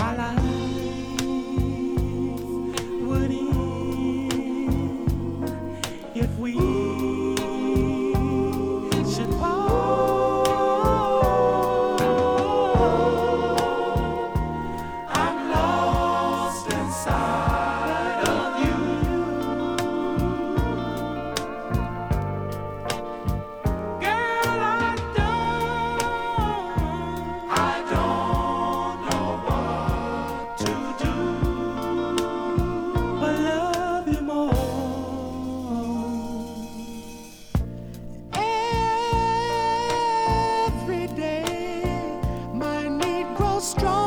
our life would end if we should part. I'm lost inside of you. Girl, I don't know what to do but love you more. Every day my need grows strong.